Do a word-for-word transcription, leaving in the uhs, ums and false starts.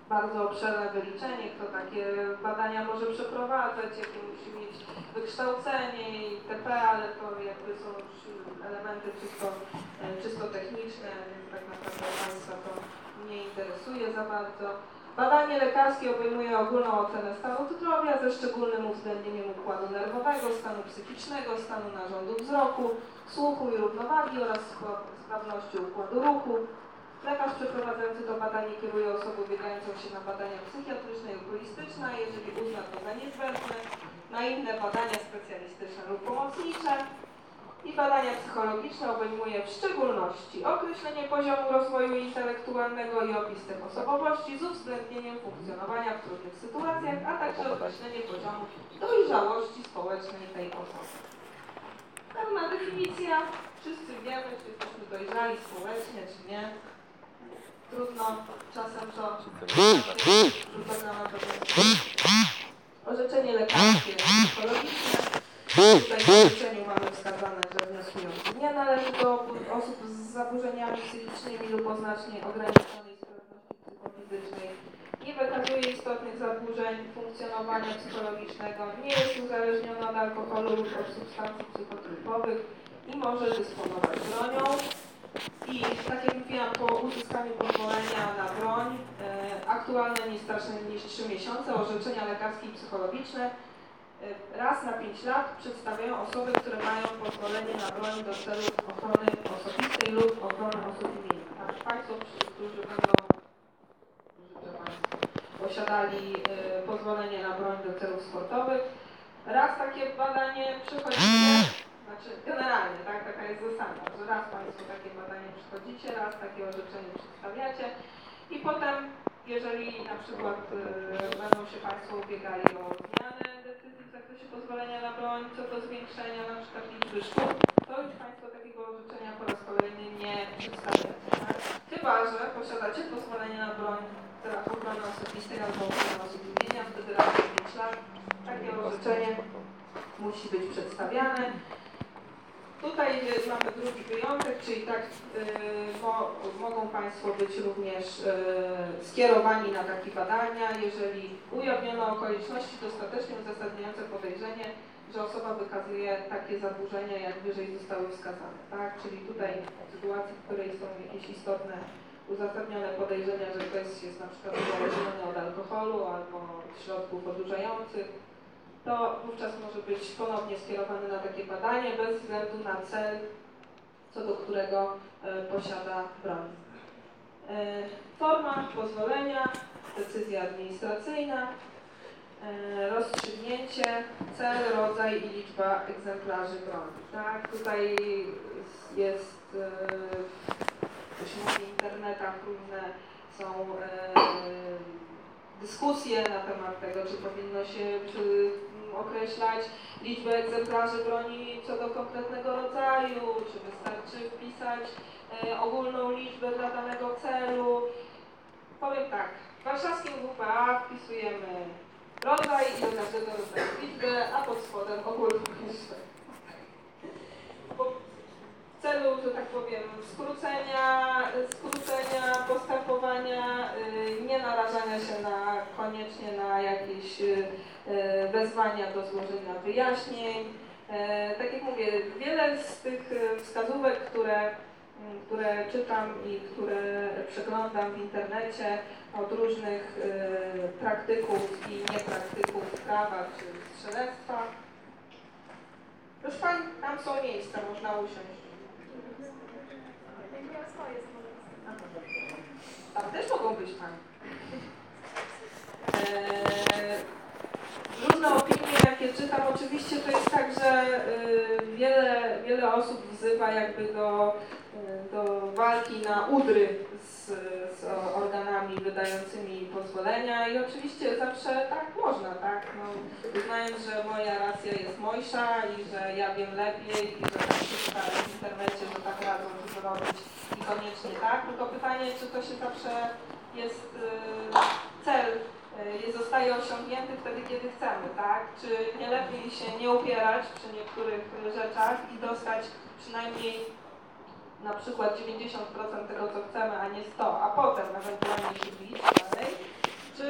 bardzo obszerne wyliczenie, kto takie badania może przeprowadzać, jakie musi mieć wykształcenie itp., ale to jakby są już elementy czysto, czysto techniczne, więc tak naprawdę Państwa to nie interesuje za bardzo. Badanie lekarskie obejmuje ogólną ocenę stanu zdrowia ze szczególnym uwzględnieniem układu nerwowego, stanu psychicznego, stanu narządu wzroku, słuchu i równowagi oraz sprawności układu ruchu. Lekarz przeprowadzający to badanie kieruje osobę ubiegającą się na badania psychiatryczne i okulistyczne, jeżeli uzna to za niezbędne, na inne badania specjalistyczne lub pomocnicze. I badania psychologiczne obejmuje w szczególności określenie poziomu rozwoju intelektualnego i opis tych osobowości z uwzględnieniem funkcjonowania w trudnych sytuacjach, a także określenie poziomu dojrzałości społecznej tej osoby. Pełna definicja, wszyscy wiemy, czy jesteśmy dojrzali społecznie, czy nie. Trudno czasem to orzeczenie lekarskie, psychologiczne. Tutaj w orzeczeniu mamy wskazane, że wnioskujący nie należy do osób z zaburzeniami psychicznymi lub o znacznie ograniczonej sprawności psychofizycznej. Nie wykazuje istotnych zaburzeń funkcjonowania psychologicznego, nie jest uzależniony od alkoholu lub od substancji psychotrójkowych i może dysponować bronią. I tak jak mówiłam, po uzyskaniu pozwolenia na broń, e, aktualne nie starsze niż trzy miesiące, orzeczenia lekarskie i psychologiczne e, raz na pięć lat przedstawiają osoby, które mają pozwolenie na broń do celów ochrony osobistej lub ochrony osób innych. Tak, Państwo, którzy będą życzę Państwu, posiadali e, pozwolenie na broń do celów sportowych, raz takie badanie przechodzicie. Znaczy, generalnie, tak, taka jest zasada, że raz Państwo takie badanie przychodzicie, raz takie orzeczenie przedstawiacie i potem, jeżeli na przykład y, będą się Państwo ubiegali o zmianę decyzji w zakresie pozwolenia na broń, co do zwiększenia na przykład liczby szkód, to już Państwo takiego orzeczenia po raz kolejny nie przedstawiacie. Tak? Chyba że posiadacie pozwolenie na broń w celach ochrony osobistej albo ochrony osób imienia, wtedy raz na pięć lat takie orzeczenie musi być przedstawiane. Tutaj mamy drugi wyjątek, czyli tak y, mo, mogą Państwo być również y, skierowani na takie badania, jeżeli ujawniono okoliczności dostatecznie uzasadniające podejrzenie, że osoba wykazuje takie zaburzenia, jak wyżej zostały wskazane. Tak? Czyli tutaj w sytuacji, w której są jakieś istotne, uzasadnione podejrzenia, że ktoś jest na przykład uzależniony od alkoholu albo od środków odurzających, to wówczas może być ponownie skierowany na takie badanie bez względu na cel, co do którego e, posiada broń. E, forma pozwolenia, decyzja administracyjna, e, rozstrzygnięcie, cel, rodzaj i liczba egzemplarzy broni. Tak? Tutaj jest, e, to się mówi w internetach, różne są e, dyskusje na temat tego, czy powinno się czy określać liczbę egzemplarzy broni co do konkretnego rodzaju, czy wystarczy wpisać e, ogólną liczbę dla danego celu. Powiem tak, w warszawskim W P A wpisujemy rodzaj i do każdego rodzaju liczbę, a pod spodem ogólną liczbę. W celu, że tak powiem, skrócenia, skrócenia postępowania, yy, nie narażania się na, koniecznie na jakieś yy, wezwania do złożenia wyjaśnień. Yy, tak jak mówię, wiele z tych wskazówek, które, yy, które czytam i które przeglądam w internecie od różnych yy, praktyków i niepraktyków prawa czy strzelectwa. Proszę Pani, tam są miejsca, można usiąść. Tam też mogą być Pani. Eee, różne opinie, jakie czytam, oczywiście to jest tak, że y, wiele, wiele osób wzywa jakby do, y, do walki na udry z, z organami wydającymi pozwolenia i oczywiście zawsze tak można, tak? No, uznając, że moja racja jest mojsza i że ja wiem lepiej i że tak przeczytałem w internecie, że tak radzą to zrobić i koniecznie tak, tylko pytanie, czy to się zawsze jest y, cel y, zostaje osiągnięty wtedy, kiedy chcemy, tak? Czy nie lepiej się nie upierać przy niektórych rzeczach i dostać przynajmniej na przykład dziewięćdziesiąt procent tego, co chcemy, a nie sto, a potem ewentualnie się bić.